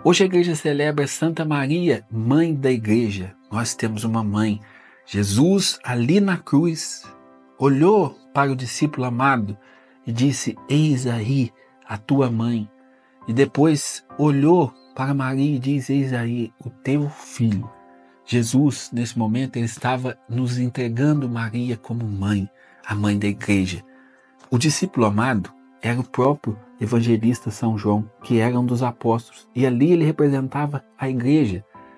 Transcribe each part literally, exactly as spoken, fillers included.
Hoje a igreja celebra Santa Maria, mãe da igreja. Nós temos uma mãe. Jesus, ali na cruz, olhou para o discípulo amado e disse: eis aí a tua mãe. E depois olhou para Maria e disse: eis aí o teu filho. Jesus, nesse momento, ele estava nos entregando Maria como mãe, a mãe da igreja. O discípulo amado era o próprio evangelista São João, que era um dos apóstolos, e ali ele representava a igreja.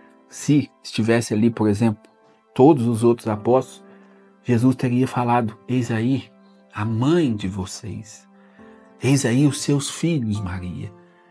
Se estivesse ali, por exemplo, todos os outros apóstolos, Jesus teria falado: eis aí a mãe de vocês, eis aí os seus filhos, Maria.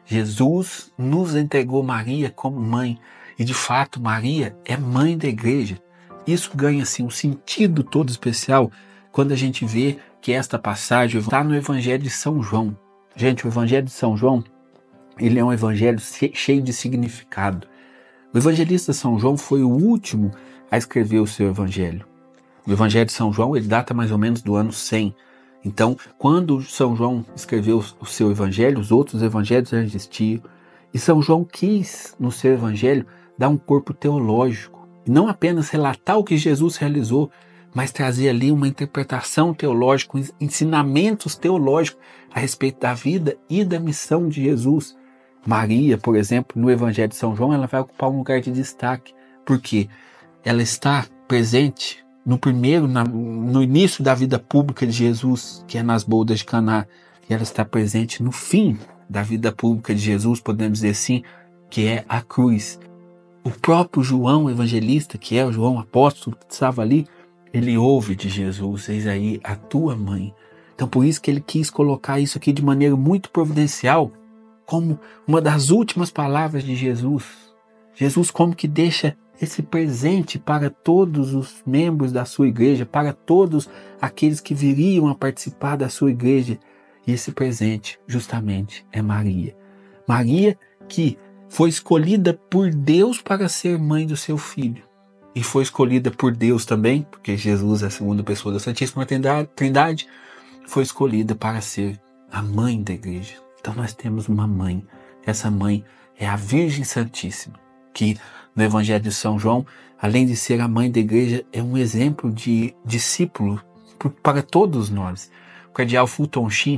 Jesus nos entregou Maria como mãe, e de fato Maria é mãe da igreja. Isso ganha assim um sentido todo especial quando a gente vê que esta passagem está no Evangelho de São João. Gente, o Evangelho de São João, ele é um evangelho cheio de significado. O evangelista São João foi o último a escrever o seu evangelho. O Evangelho de São João, ele data mais ou menos do ano cem. Então, quando São João escreveu o seu evangelho, os outros evangelhos já existiam. E São João quis, no seu evangelho, dar um corpo teológico. E não apenas relatar o que Jesus realizou, mas trazer ali uma interpretação teológica, ensinamentos teológicos a respeito da vida e da missão de Jesus. Maria, por exemplo, no Evangelho de São João, ela vai ocupar um lugar de destaque, porque ela está presente no primeiro, na, no início da vida pública de Jesus, que é nas bodas de Caná, e ela está presente no fim da vida pública de Jesus, podemos dizer assim, que é a cruz. O próprio João evangelista, que é o João apóstolo, que estava ali, ele ouve de Jesus: eis aí a tua mãe. Então por isso que ele quis colocar isso aqui de maneira muito providencial, como uma das últimas palavras de Jesus. Jesus como que deixa esse presente para todos os membros da sua igreja, para todos aqueles que viriam a participar da sua igreja. E esse presente justamente é Maria. Maria que foi escolhida por Deus para ser mãe do seu filho. E foi escolhida por Deus também, porque Jesus é a segunda pessoa da Santíssima Trindade, foi escolhida para ser a mãe da igreja. Então nós temos uma mãe. Essa mãe é a Virgem Santíssima, que no Evangelho de São João, além de ser a mãe da igreja, é um exemplo de discípulo para todos nós. O cardeal Fulton Sheen,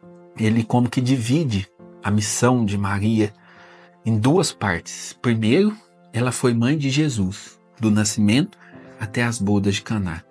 ele como que divide a missão de Maria em duas partes. Primeiro, ela foi mãe de Jesus, do nascimento até as bodas de Caná.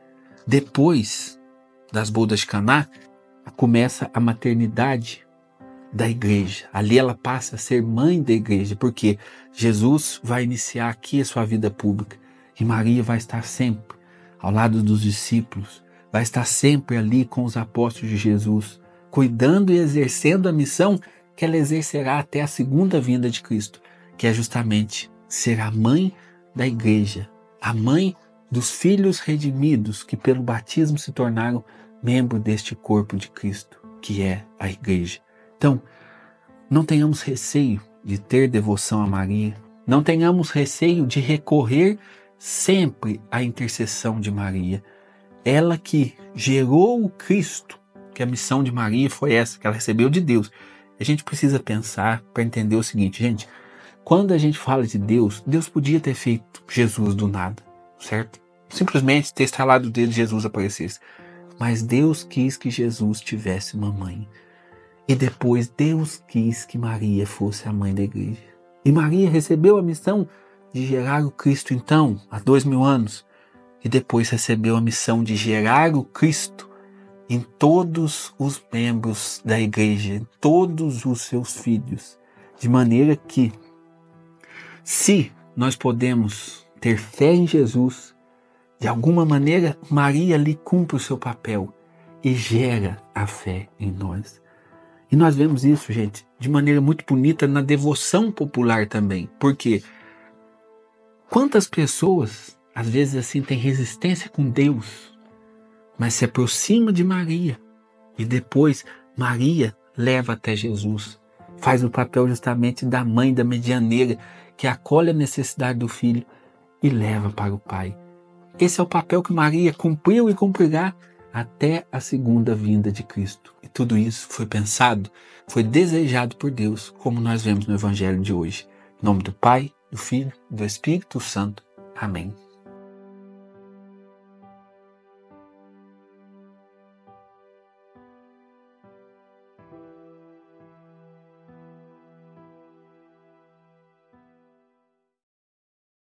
Depois das bodas de Caná, começa a maternidade da igreja. Ali ela passa a ser mãe da igreja, porque Jesus vai iniciar aqui a sua vida pública e Maria vai estar sempre ao lado dos discípulos, vai estar sempre ali com os apóstolos de Jesus, cuidando e exercendo a missão que ela exercerá até a segunda vinda de Cristo, que é justamente ser a mãe da igreja, a mãe dos filhos redimidos que pelo batismo se tornaram membro deste corpo de Cristo, que é a igreja. Então, não tenhamos receio de ter devoção a Maria, não tenhamos receio de recorrer sempre à intercessão de Maria. Ela que gerou o Cristo, que a missão de Maria foi essa, que ela recebeu de Deus. A gente precisa pensar para entender o seguinte, gente, quando a gente fala de Deus, Deus podia ter feito Jesus do nada, certo? Simplesmente ter estalado o dedo e Jesus aparecesse. Mas Deus quis que Jesus tivesse uma mãe. E depois Deus quis que Maria fosse a mãe da igreja. E Maria recebeu a missão de gerar o Cristo então, há dois mil anos. E depois recebeu a missão de gerar o Cristo em todos os membros da igreja, em todos os seus filhos. De maneira que, se nós podemos ter fé em Jesus, de alguma maneira Maria ali cumpre o seu papel e gera a fé em nós. E nós vemos isso, gente, de maneira muito bonita na devoção popular também. Porque quantas pessoas, às vezes assim, têm resistência com Deus, mas se aproxima de Maria. E depois Maria leva até Jesus. Faz o papel justamente da mãe, da medianeira, que acolhe a necessidade do filho e leva para o Pai. Esse é o papel que Maria cumpriu e cumprirá até a segunda vinda de Cristo. E tudo isso foi pensado, foi desejado por Deus, como nós vemos no Evangelho de hoje. Em nome do Pai, do Filho e do Espírito Santo. Amém.